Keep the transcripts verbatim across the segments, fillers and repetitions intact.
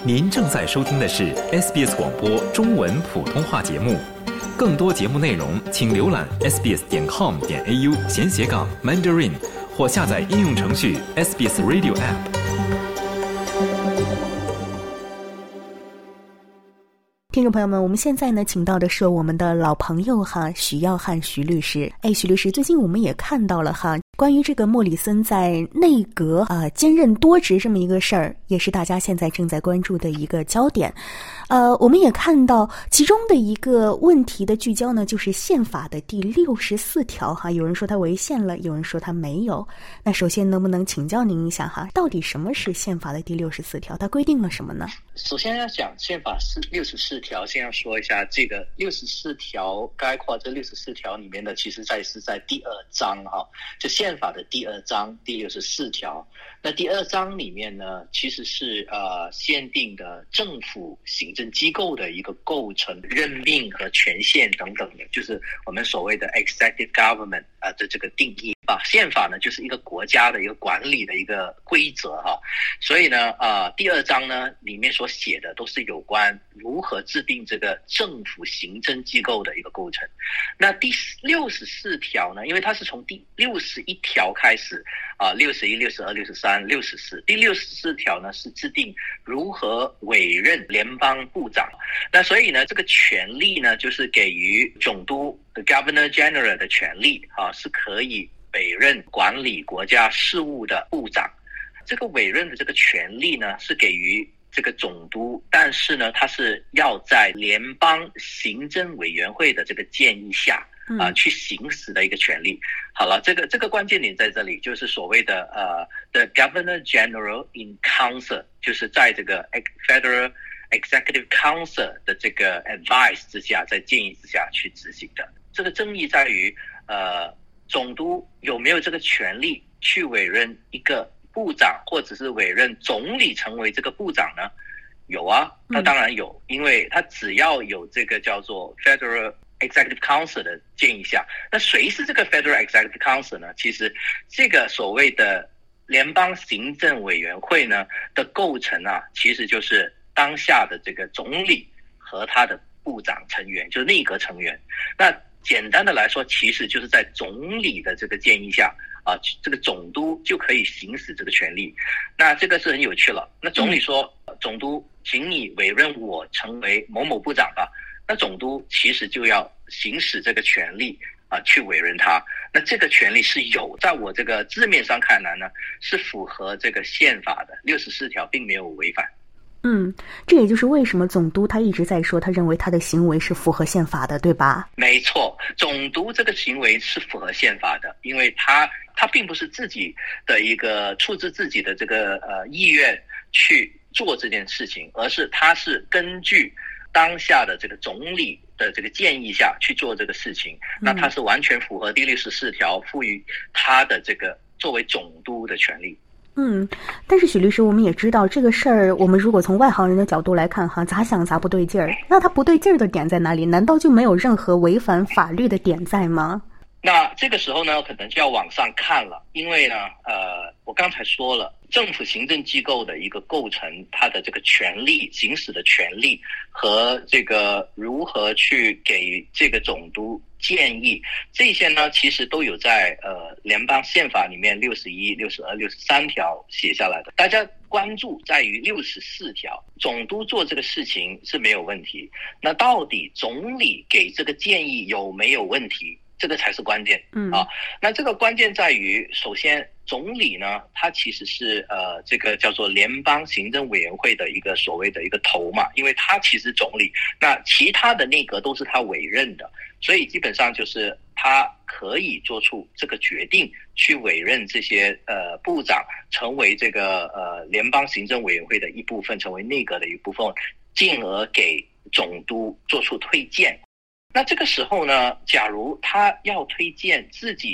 您正在收听的是 S B S 广播中文普通话节目，更多节目内容请浏览 s b s 点 com 点 a u 闲斜杠 Mandarin 或下载应用程序 S B S Radio App。 听众朋友们，我们现在呢，请到的是我们的老朋友哈，许耀汉许律师。哎，许律师，最近我们也看到了哈，关于这个莫里森在内阁啊、呃、兼任多职这么一个事儿，也是大家现在正在关注的一个焦点。呃，我们也看到其中的一个问题的聚焦呢，就是宪法的第六十四条哈，有人说它违宪了，有人说它没有。那首先能不能请教您一下哈，到底什么是宪法的第六十四条？它规定了什么呢？ 首先要讲宪法是六十四条，先要说一下这个六十四条概括这六十四条里面的，其实在是在第二章哈，就宪法的第二章第六十四条。那第二章里面呢，其实是呃限定的政府行政机构的一个构成、任命和权限等等的，就是我们所谓的 executive government 啊、呃、的这个定义啊。宪法呢就是一个国家的一个管理的一个规则哈，所以呢呃第二章呢里面所写的都是有关如何制定这个政府行政机构的一个构成。那第六十四条呢，因为它是从第六十一条开始啊，六十一、六十二、六十三、六十四，第六十四条呢是制定如何委任联邦部长。那所以呢，这个权力呢，就是给予总督 the Governor General 的权力啊，是可以委任管理国家事务的部长。这个委任的这个权力呢，是给予这个总督，但是呢，它是要在联邦行政委员会的这个建议下啊、呃，去行使的一个权利。好了，这个这个关键点在这里，就是所谓的呃 the Governor General in Council， 就是在这个 Federal Executive Council 的这个 advice 之下，在建议之下去执行的。这个争议在于呃总督有没有这个权利去委任一个部长，或者是委任总理成为这个部长呢？有啊，那当然有，因为他只要有这个叫做 Federal Executive Council 的建议下。那谁是这个 Federal Executive Council 呢？其实这个所谓的联邦行政委员会呢的构成啊，其实就是当下的这个总理和他的部长成员，就是内阁成员。那简单的来说，其实就是在总理的这个建议下啊，这个总督就可以行使这个权利。那这个是很有趣了。那总理说，总督，请你委任我成为某某部长吧。那总督其实就要行使这个权利啊，去委任他。那这个权利是有，在我这个字面上看来呢，是符合这个宪法的六十四条，并没有违反。 嗯，这也就是为什么总督他一直在说，他认为他的行为是符合宪法的，对吧？ 没错，总督这个行为是符合宪法的，因为他他并不是自己的一个出自自己的这个呃意愿去做这件事情，而是他是根据当下的这个总理的这个建议下去做这个事情。那他是完全符合第六十四条赋予他的这个作为总督的权利。 嗯，但是许律师，我们也知道这个事儿，我们如果从外行人的角度来看哈，咋想咋不对劲儿。那他不对劲儿的点在哪里？难道就没有任何违反法律的点在吗？ 那这个时候呢，可能就要往上看了，因为呢，呃，我刚才说了，政府行政机构的一个构成，它的这个权利行使的权利和这个如何去给这个总督建议，这些呢，其实都有在呃联邦宪法里面六十一、六十二、六十三条写下来的。大家关注在于六十四条，总督做这个事情是没有问题，那到底总理给这个建议有没有问题？这个才是关键。嗯啊，那这个关键在于，首先总理呢，他其实是呃这个叫做联邦行政委员会的一个所谓的一个头嘛，因为他其实总理，那其他的内阁都是他委任的，所以基本上就是他可以做出这个决定，去委任这些呃部长成为这个呃联邦行政委员会的一部分，成为内阁的一部分，进而给总督做出推荐。那这个时候呢，假如他要推荐自己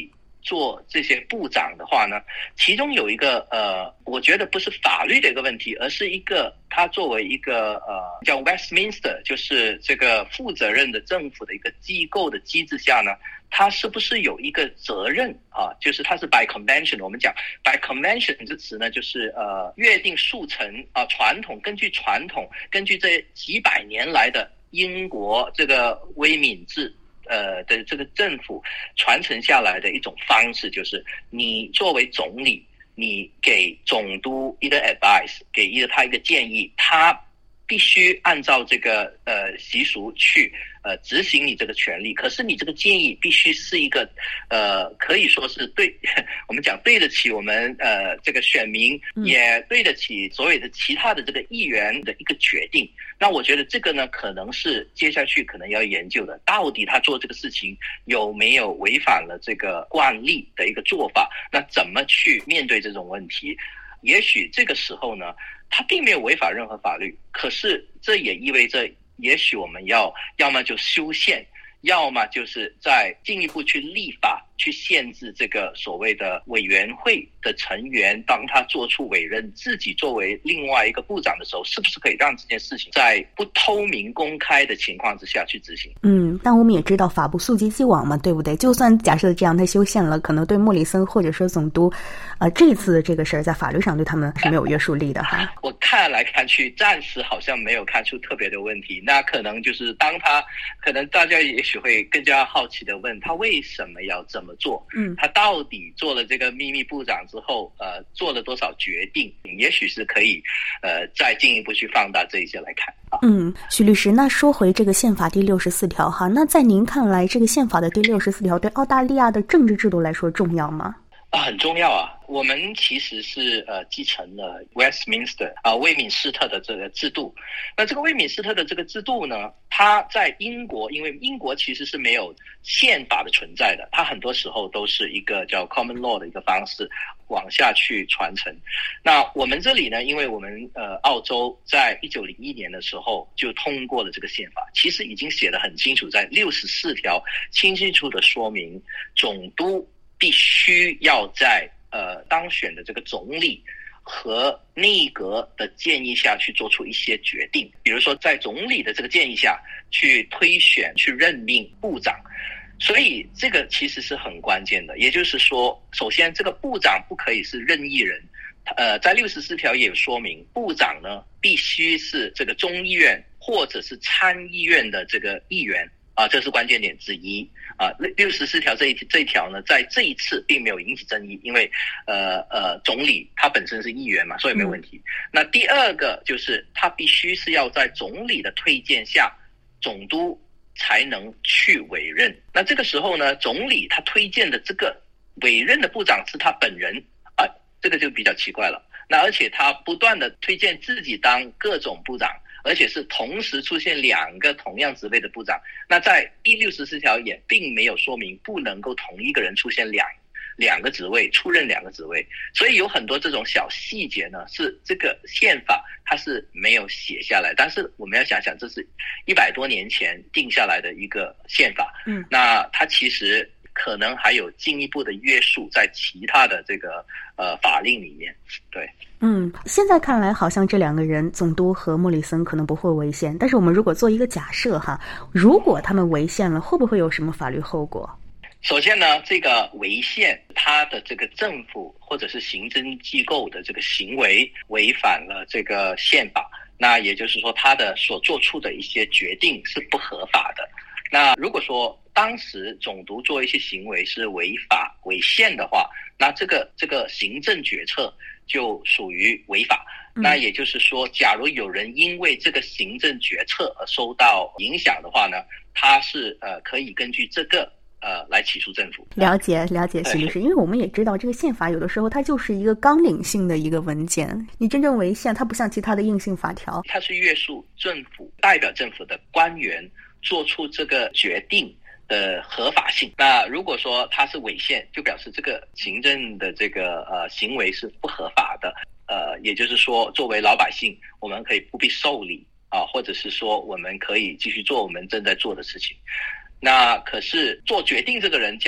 做这些部长的话呢，其中有一个呃，我觉得不是法律的一个问题，而是一个他作为一个呃叫 Westminster， 就是这个负责任的政府的一个机构的机制下呢，他是不是有一个责任啊？就是他是 by convention， 我们讲 by convention 这词呢，就是呃约定俗成啊，传统根据传统，根据这几百年来的英国这个威敏制。呃的这个政府传承下来的一种方式，就是你作为总理，你给总督一个 advice， 给一个他一个建议，他必须按照这个呃习俗去呃执行你这个权利。可是你这个建议必须是一个呃可以说是对我们讲对得起我们呃这个选民，也对得起所有的其他的这个议员的一个决定。那我觉得这个呢，可能是接下去可能要研究的，到底他做这个事情有没有违反了这个惯例的一个做法？那怎么去面对这种问题？也许这个时候呢，他并没有违反任何法律，可是这也意味着，也许我们要要么就修宪，要么就是再进一步去立法，去限制这个所谓的委员会的成员，当他做出委任，自己作为另外一个部长的时候，是不是可以让这件事情在不透明公开的情况之下去执行？ 嗯，但我们也知道法不溯及既往嘛，对不对？就算假设这样他修宪了，可能对莫里森或者说总督呃，这次的这个事儿在法律上对他们是没有约束力的哈。 我看来看去暂时好像没有看出特别的问题，那可能就是当他可能大家也许会更加好奇的问他为什么要这么做，嗯，他到底做了这个秘密部长之后呃，做了多少决定，也许是可以呃再进一步去放大这一些来看啊。 嗯，许律师，那说回这个宪法第六十四条哈，那在您看来这个宪法的第六十四条对澳大利亚的政治制度来说重要吗？ 啊，很重要啊！我们其实是呃继承了 Westminster 啊威敏斯特的这个制度。那这个威敏斯特的这个制度呢，它在英国，因为英国其实是没有宪法的存在的，它很多时候都是一个叫 common law 的一个方式往下去传承。那我们这里呢，因为我们呃澳洲在一九零一年的时候就通过了这个宪法，其实已经写得很清楚，在六十四条清清楚楚的说明总督必须要在呃当选的这个总理和内阁的建议下去做出一些决定，比如说在总理的这个建议下去推选去任命部长，所以这个其实是很关键的。也就是说，首先这个部长不可以是任意人，呃，在六十四条也有说明，部长呢必须是这个众议院或者是参议院的这个议员。啊，这是关键点之一啊。六十四条这一这一条呢，在这一次并没有引起争议，因为呃呃，总理他本身是议员嘛，所以没有问题。嗯、那第二个就是他必须是要在总理的推荐下，总督才能去委任。那这个时候呢，总理他推荐的这个委任的部长是他本人啊，这个就比较奇怪了。那而且他不断的推荐自己当各种部长。而且是同时出现两个同样职位的部长，那在第六十四条也并没有说明不能够同一个人出现两两个职位，出任两个职位，所以有很多这种小细节呢，是这个宪法它是没有写下来，但是我们要想想，这是一百多年前定下来的一个宪法，嗯，那它其实可能还有进一步的约束在其他的这个呃法令里面，对。 嗯，现在看来好像这两个人总督和莫里森可能不会违宪，但是我们如果做一个假设哈，如果他们违宪了，会不会有什么法律后果？ 首先呢，这个违宪，它的这个政府或者是行政机构的这个行为违反了这个宪法，那也就是说他的所做出的一些决定是不合法的。那如果说当时总督做一些行为是违法违宪的话，那这个这个行政决策就属于违法。那也就是说，假如有人因为这个行政决策而受到影响的话呢，他是呃可以根据这个呃来起诉政府。 了解了解，徐律师，因为我们也知道这个宪法有的时候它就是一个纲领性的一个文件，你真正违宪它不像其他的硬性法条， 它是约束政府代表政府的官员做出这个决定的合法性。那如果说它是违宪，就表示这个行政的这个呃行为是不合法的，呃，也就是说作为老百姓我们可以不必受理啊，或者是说我们可以继续做我们正在做的事情。那可是做决定这个人假如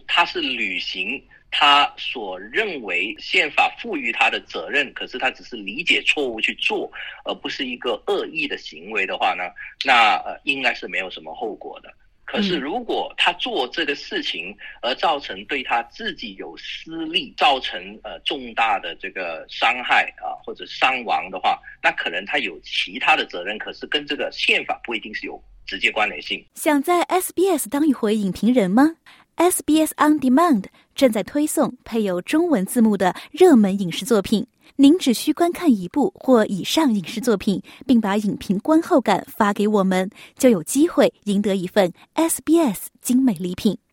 他是履行他所认为宪法赋予他的责任，可是他只是理解错误去做，而不是一个恶意的行为的话呢，那呃应该是没有什么后果的。可是如果他做这个事情而造成对他自己有私利，造成呃重大的这个伤害啊或者伤亡的话，那可能他有其他的责任，可是跟这个宪法不一定是有直接关联性。 想在 S B S 当一回影评人吗？ S B S On Demand 正在推送配有中文字幕的热门影视作品，您只需观看一部或以上影视作品，并把影评观后感发给我们，就有机会赢得一份 S B S 精美礼品。